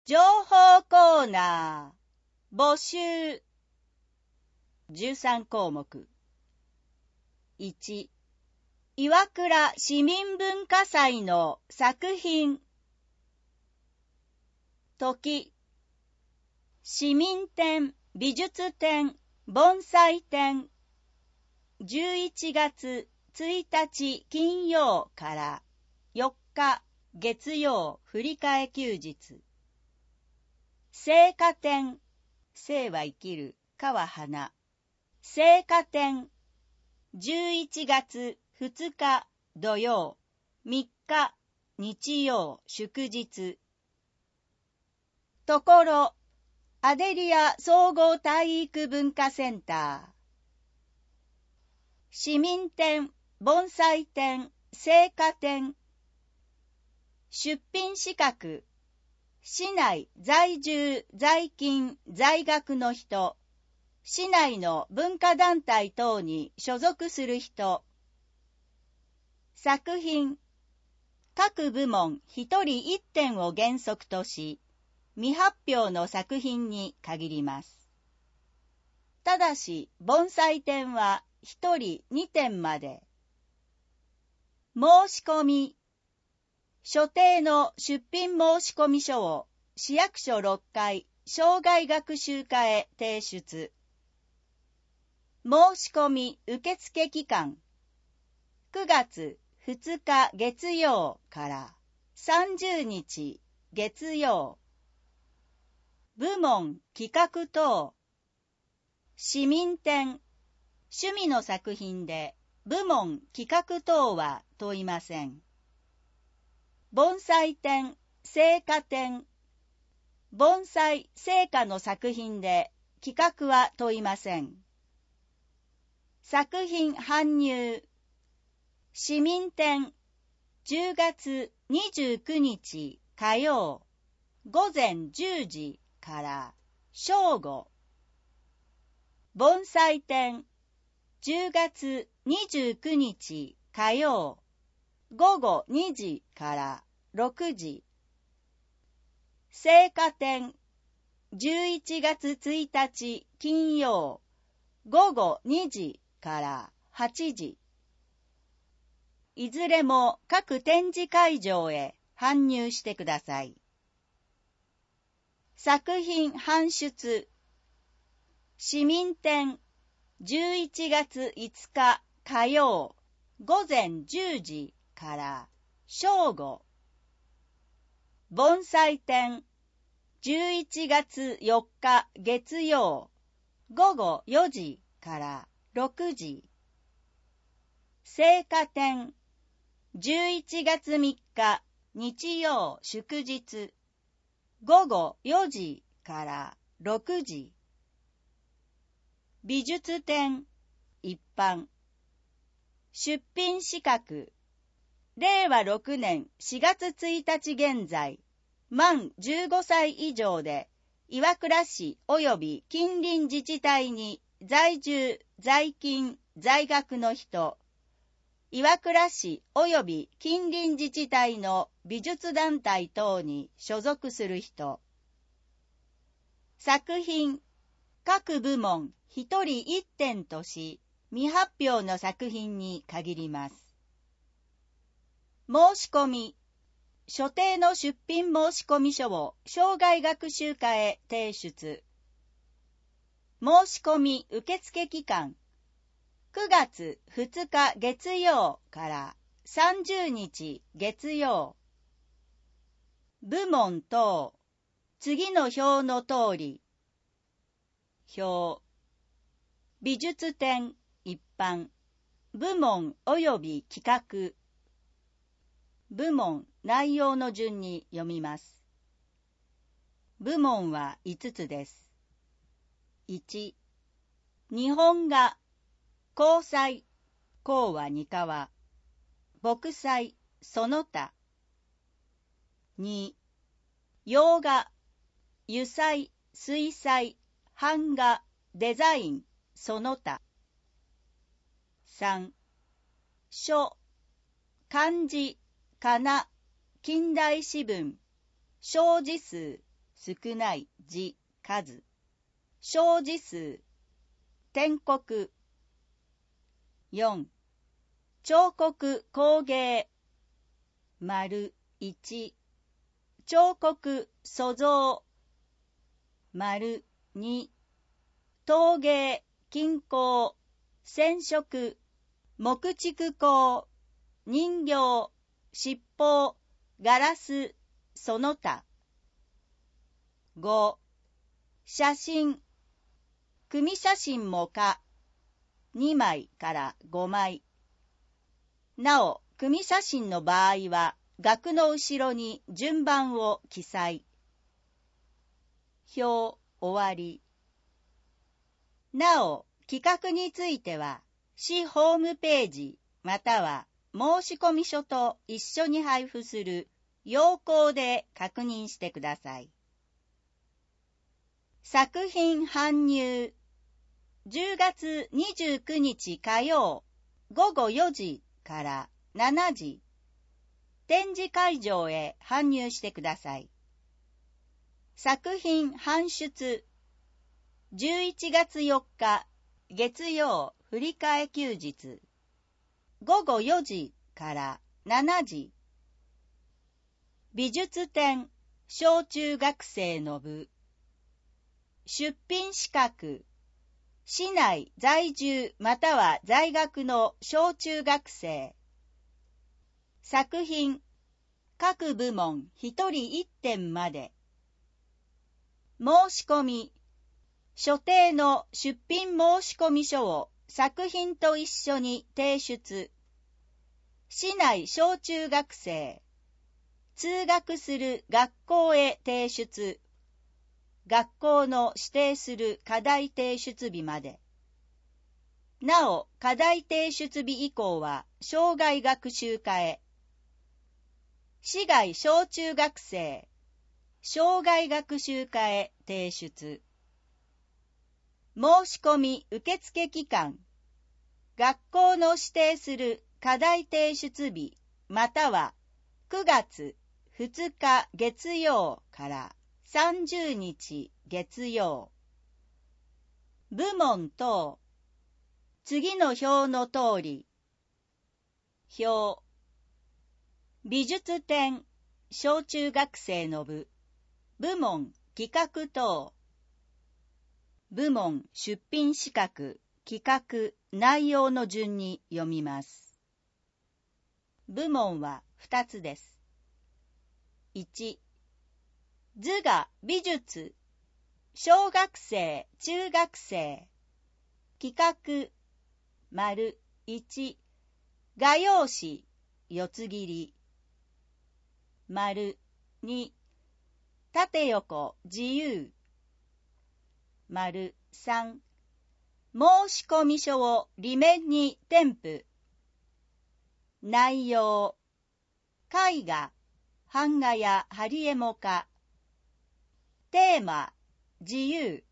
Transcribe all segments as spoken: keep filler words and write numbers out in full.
情報コーナー募集じゅうさんこうもく。いち、岩倉市民文化祭の作品。時、市民展、美術展、盆栽展。じゅういちがつついたち金曜からよっか月曜振り替え休日。聖火展、生は生きる、花は花。聖火展、じゅういちがつふつか土曜、みっか日曜祝日。ところ、アデリア総合体育文化センター。市民展、盆栽展、聖火展。出品資格、市内在住、在勤、在学の人、市内の文化団体等に所属する人。作品、各部門一人一点を原則とし、未発表の作品に限ります。ただし、盆栽展は一人二点まで。申し込み、所定の出品申込書を市役所ろっかい生涯学習課へ提出。申し込み受付期間、くがつふつか月曜からさんじゅうにち月曜。部門企画等、市民展、趣味の作品で部門企画等は問いません。盆栽展、聖火展、盆栽、聖火の作品で企画は問いません。作品搬入、市民展、じゅうがつにじゅうくにち火曜、ごぜんじゅうじから正午。盆栽展、じゅうがつにじゅうくにち火曜、ごごにじからろくじ。聖火展、じゅういちがつついたち金曜、ごごにじからはちじ。いずれも各展示会場へ搬入してください。作品搬出、市民展、じゅういちがついつか火曜、ごぜんじゅうじから正午。盆栽展、じゅういちがつよっか月曜、ごごよじからろくじ。聖火展、じゅういちがつみっか日曜祝日、ごごよじからろくじ。美術展、一般。出品資格、れいわろくねんしがつついたち現在、満じゅうごさい以上で、岩倉市及び近隣自治体に在住、在勤、在学の人、岩倉市及び近隣自治体の美術団体等に所属する人。作品、各部門一人一点とし、未発表の作品に限ります。申し込み、所定の出品申込書を生涯学習課へ提出。申し込み受付期間、くがつふつか月曜からさんじゅうにち月曜。部門等、次の表の通り。表、美術展、一般、部門及び企画。部門、内容の順に読みます。部門はいつつです。いち、日本画、紅彩、紅は二川、木彩、その他。に、洋画、油彩、水彩、版画、デザイン、その他。さん、書、漢字、仮名、近代詩文、小字数、 少ない字数、小字数、篆刻。よん、彫刻工芸、丸いち、彫刻塑造、丸に、陶芸、金工、染色、木畜工、人形、七宝、ガラス、その他。ご、写真、組写真も可、にまいからごまい。なお、組写真の場合は、額の後ろに順番を記載。表、終わり。なお、企画については、市ホームページまたは申込書と一緒に配布する要項で確認してください。作品搬入。じゅうがつにじゅうくにち火曜、ごごよじからしちじ、展示会場へ搬入してください。作品搬出。じゅういちがつよっか、月曜振り替え休日、ごごよじからしちじ。美術展、小中学生の部。出品資格、市内在住または在学の小中学生。作品、各部門ひとりいってんまで。申し込み、所定の出品申込書を作品と一緒に提出。市内小中学生、通学する学校へ提出。学校の指定する課題提出日まで。なお、課題提出日以降は生涯学習科へ。市外小中学生、生涯学習科へ提出。申し込み受付期間、学校の指定する課題提出日またはくがつふつか月曜からさんじゅうにち月曜。部門等、次の表の通り。表、美術展、小中学生の部、部門企画等。部門出品資格、企画、内容の順に読みます。部門はふたつです。いち、図画美術、小学生、中学生。企画、丸いち、画用紙、四つ切り。丸に、縦横自由。丸さん、申込書を裏面に添付。内容、絵画、版画や貼り絵もか。テーマ、自由。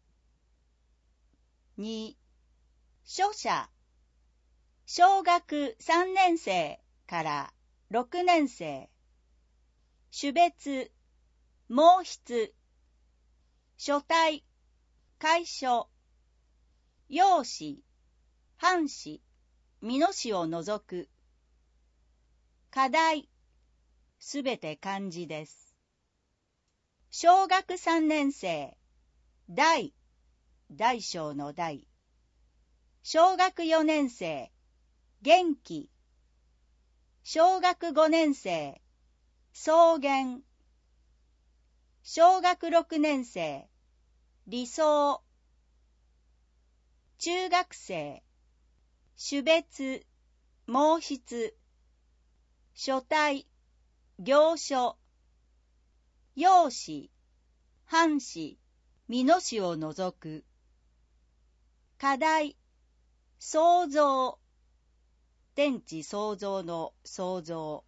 に、書者、小学さんねんせいからろくねんせい。種別、毛筆、書体、楷書、用紙、半紙、美濃紙を除く。課題、すべて漢字です。小学さんねんせい、大、大小の大。小学よねんせい、元気。小学ごねんせい、草原。小学ろくねんせい、理想。中学生、種別、毛筆。書体、行書。用紙、半紙、美濃紙を除く。課題、創造。天地創造の創造。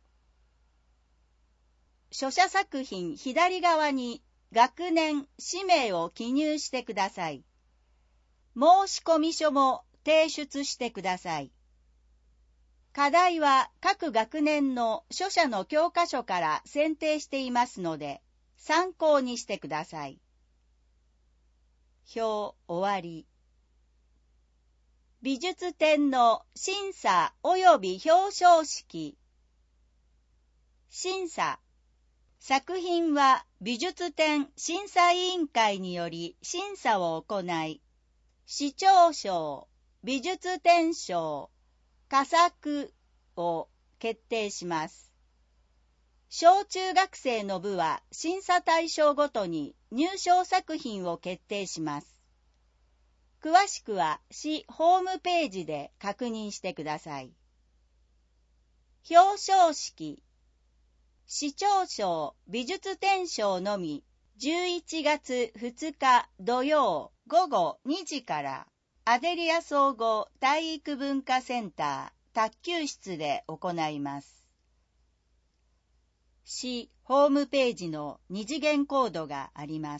書写作品左側に学年、氏名を記入してください。申込書も提出してください。課題は各学年の書写の教科書から選定していますので、 参考にしてください。表終わり。美術展の審査及び表彰式。審査。作品は美術展審査委員会により審査を行い、市長賞、美術展賞、佳作を決定します。小中学生の部は審査対象ごとに入賞作品を決定します。詳しくは市ホームページで確認してください。表彰式。市長賞、美術展賞のみ、じゅういちがつふつか土曜午後にじからアデリア総合体育文化センター卓球室で行います。市ホームページの二次元コードがあります。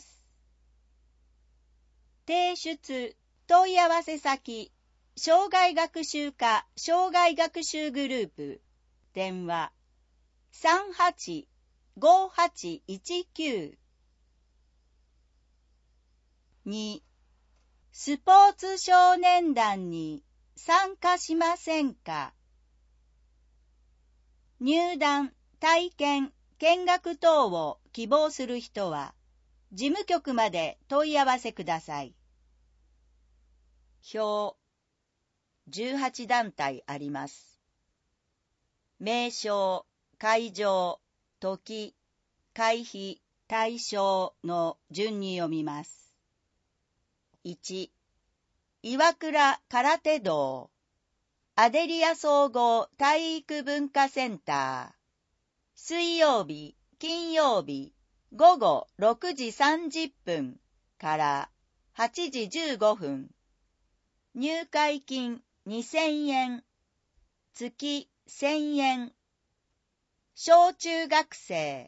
提出、問い合わせ先、障害学習課障害学習グループ、電話さんはちごはちいちきゅう。に、スポーツ少年団に参加しませんか？入団、体験、見学等を希望する人は、事務局まで問い合わせください。表、じゅうはちだんたいあります。名称、会場、時、会費、対象の順に読みます。いち、岩倉空手道、アデリア総合体育文化センター、水曜日、金曜日、午後ろくじさんじゅっぷんからはちじじゅうごふん、入会金にせんえん、月せんえん、小中学生。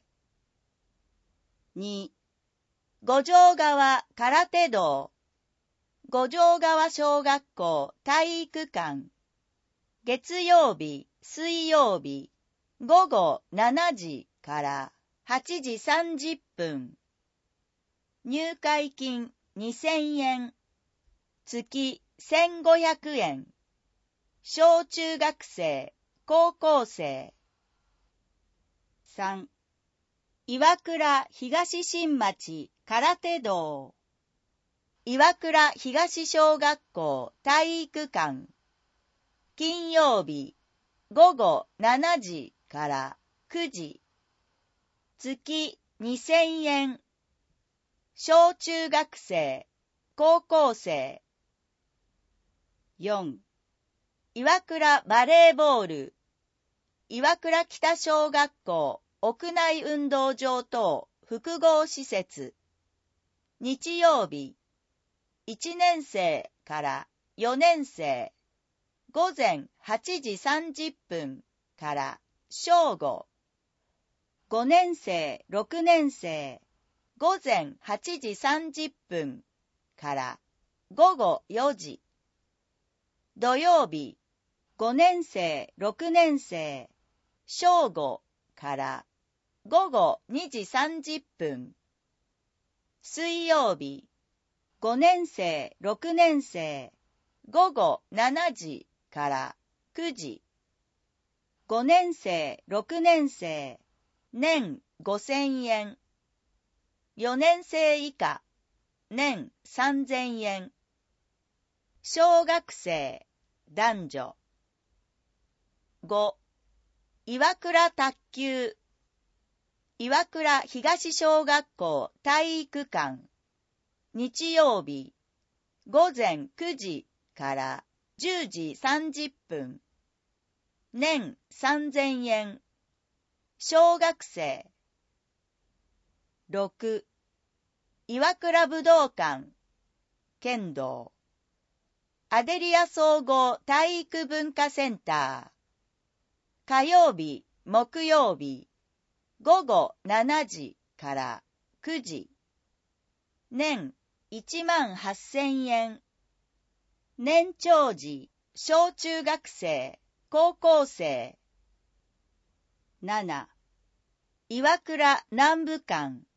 に、五条川空手道、五条川小学校体育館、月曜日、水曜日、午後しちじからはちじさんじゅっぷん、入会金にせんえん、月せんごひゃくえん、小中学生、高校生。さん、岩倉東新町空手道、岩倉東小学校体育館、金曜日、午後しちじからくじ、月にせんえん、小中学生、高校生。よん、岩倉バレーボール、岩倉北小学校屋内運動場等複合施設、日曜日、いちねんせいからよねんせい、午前はちじさんじゅっぷんから正午、ごねんせい、ろくねんせい、午前はちじさんじゅっぷんから午後よじ、土曜日、ごねんせい、ろくねんせい、正午から午後にじさんじゅっぷん、水曜日、ごねんせい、ろくねんせい、午後しちじからくじ、ごねんせい、ろくねんせい、年ごせんえん、よねんせい以下、年さんぜんえん、小学生、男女。ご、岩倉卓球、岩倉東小学校体育館、日曜日、午前くじからじゅうじさんじゅっぷん、年さんぜんえん、小学生。ろく、岩倉武道館、剣道、アデリア総合体育文化センター、火曜日、木曜日、午後しちじからくじ、年いちまんはっせんえん、年長児、小中学生、高校生。なな、岩倉南部館、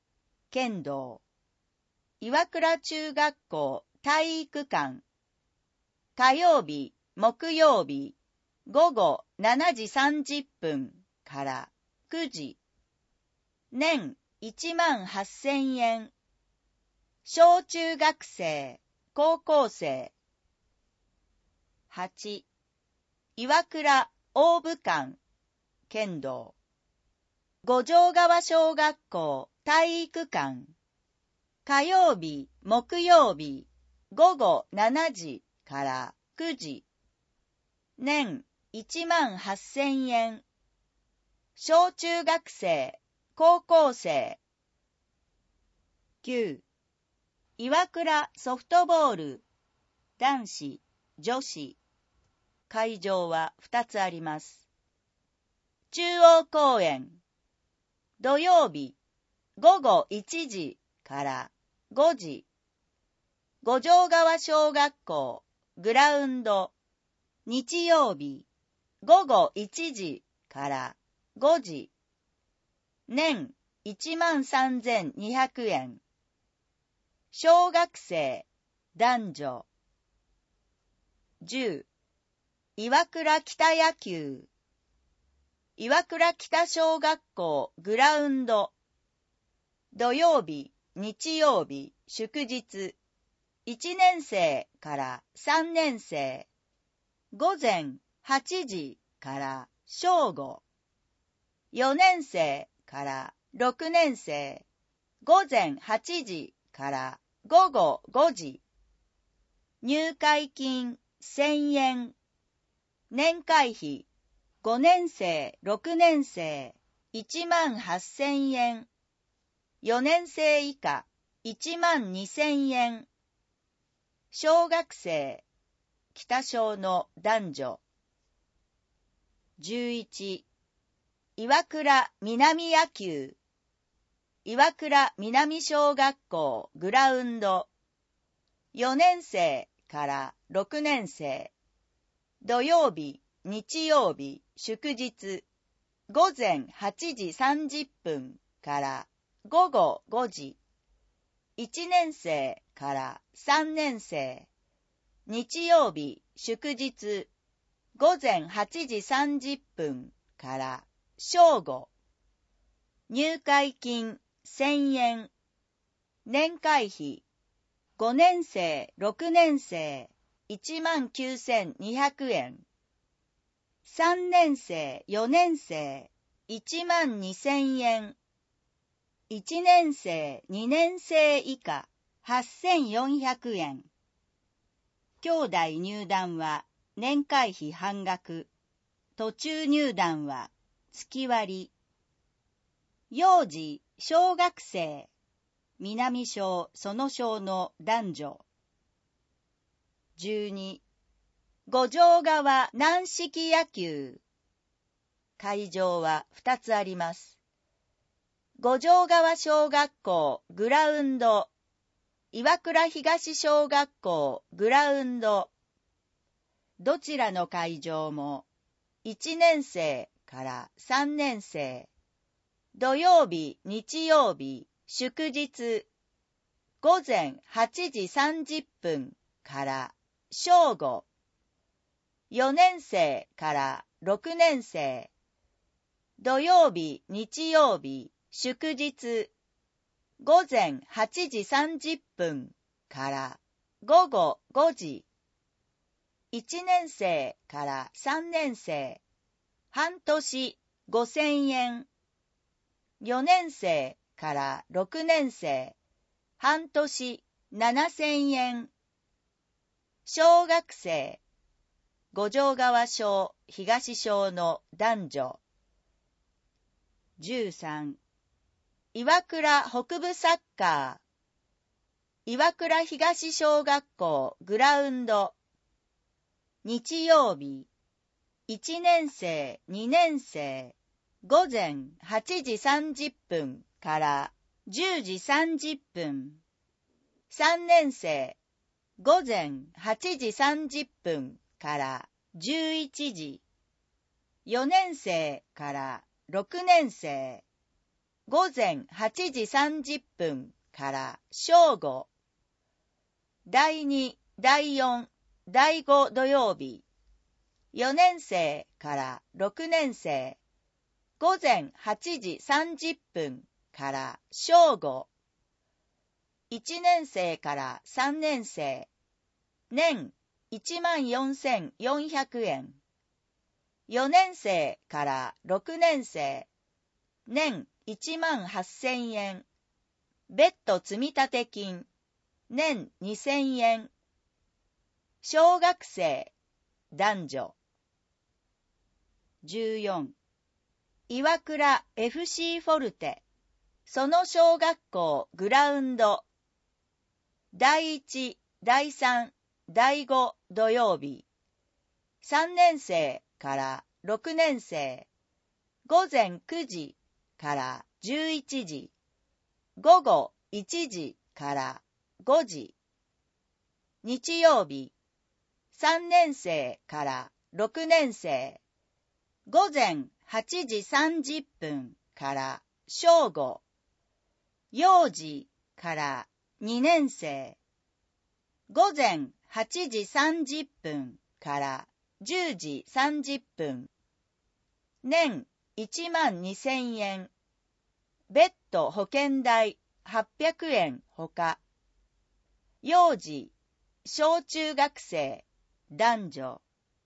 剣道。岩倉中学校体育館。火曜日、木曜日、午後しちじさんじゅっぷんからくじ。年いちまんはっせんえん。小中学生、高校生。はち. 岩倉大武館、剣道。五条川小学校体育館。火曜日、木曜日、午後しちじからくじ。年いちまんはっせんえん。小中学生、高校生。きゅう. 岩倉ソフトボール、男子、女子。会場はふたつあります。中央公園。土曜日、午後いちじからごじ。五条川小学校、グラウンド。日曜日、午後いちじからごじ。年いちまんさんぜんにひゃくえん。小学生、男女。じゅう. 岩倉北野球。岩倉北小学校グラウンド。土曜日、日曜日、祝日。いちねん生からさんねん生。午前はちじから正午。よねん生からろくねん生。午前はちじから午後ごじ。入会金せんえん。年会費ごねん生、ろくねん生いちまんはっせんえん。よねん生以下いちまんにせんえん。小学生、北小の男女。じゅういち. 岩倉南野球。岩倉南小学校グラウンド。よねん生からろくねん生。土曜日、日曜日、祝日。午前はちじさんじゅっぷんから午後ごじ。いちねん生からさんねん生。日曜日、祝日。午前はちじさんじゅっぷんから正午。入会金せんえん。年会費ごねん生、ろくねん生いちまんきゅうせんにひゃくえん。さんねん生、よねん生いちまんにせんえん。いちねん生、にねん生以下はっせんよんひゃくえん。兄弟入団は年会費半額。途中入団は月割。幼児、小学生、南小、その小の男女。じゅうに. 五条川軟式野球。会場はふたつあります。五条川小学校グラウンド。岩倉東小学校グラウンド。どちらの会場もいちねん生からさんねん生。土曜日、日曜日、祝日。午前はちじさんじゅっぷんから正午。よねん生からろくねん生。土曜日、日曜日、祝日。午前はちじさんじゅっぷんから午後ごじ。いちねん生からさんねん生。半年ごせんえん。よねん生からろくねん生。半年ななせんえん。小学生。五条川小、東小の男女。じゅうさん. 岩倉北部サッカー。岩倉東小学校グラウンド。日曜日。いちねん生、にねん生。午前はちじさんじゅっぷんからじゅうじさんじゅっぷん。さんねん生。午前はちじさんじゅっぷんからじゅういちじ。よねん生からろくねん生。 ごぜんはちじさんじゅっぷんから正午。だいに、だいよん、だいご土曜日。よねん生からろくねん生。ごぜんはちじさんじゅっぷんから正午。いちねん生からさんねん生。年いちまんよんせんよんひゃくえん。よねん生からろくねん生。年いちまんはっせんえん。別途積立金。年にせんえん。小学生、男女。じゅうよん。岩倉 エフシー フォルテ、その小学校グラウンド。だいいち、だいさん、だいご土曜日。さんねん生からろくねん生。ごぜんくじからじゅういちじ。ごごいちじからごじ。日曜日。さんねん生からろくねん生。ごぜんはちじさんじゅっぷんから正午。幼児からにねん生。ごぜんはちじさんじゅっぷんからじゅうじさんじゅっぷん。年いちまんにせんえん。別途保険代はっぴゃくえんほか。幼児、小中学生、男女。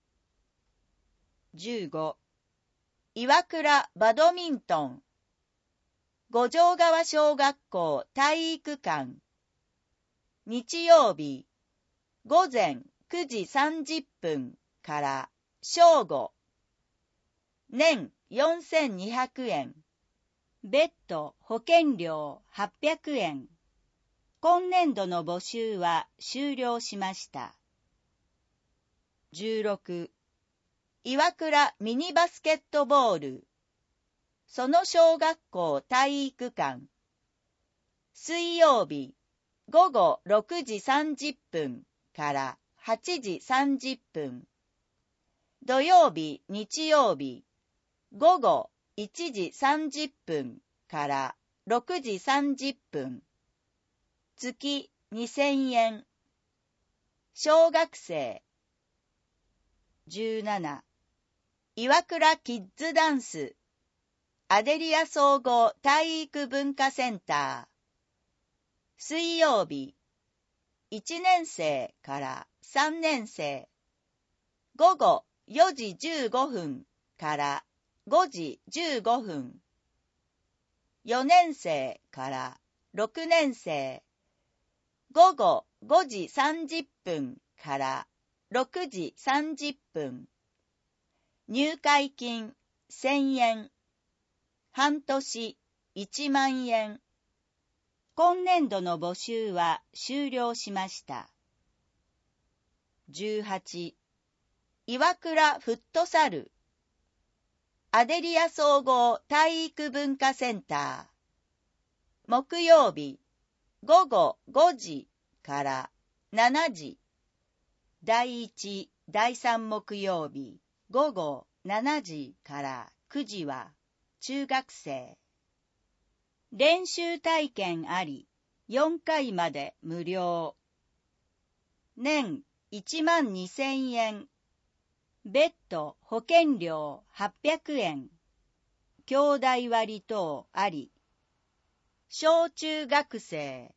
じゅうご。岩倉バドミントン。五条川小学校体育館。日曜日。ごぜんくじさんじゅっぷんから正午。年よんせんにひゃくえん。別途保険料はっぴゃくえん。今年度の募集は終了しました。じゅうろく。岩倉ミニバスケットボール。その小学校体育館。水曜日。ごごろくじさんじゅっぷんからはちじさんじゅっぷん。土曜日、日曜日。ごごいちじさんじゅっぷんからろくじさんじゅっぷん。月にせんえん。小学生。じゅうなな。岩倉キッズダンス。アデリア総合体育文化センター。水曜日。いちねん生からさんねん生。ごごよじじゅうごふんからごじじゅうごふん。よねん生からろくねん生。ごごごじさんじゅっぷんからろくじさんじゅっぷん。入会金せんえん。半年いちまんえん。今年度の募集は終了しました。じゅうはち。岩倉フットサル。アデリア総合体育文化センター。木曜日。ごごごじからしちじ。だいいち、だいさん木曜日。ごごしちじからくじは中学生。練習体験あり、よんかいまで無料。年いちまんにせんえん。別途保険料はっぴゃくえん。兄弟割等あり。小中学生。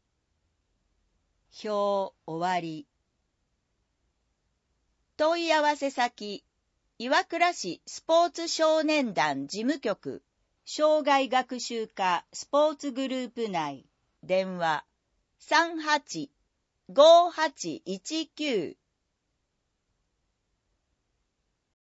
表終わり。問い合わせ先、岩倉市スポーツ少年団事務局、障害学習課スポーツグループ内、電話さんはち ごはちいちきゅう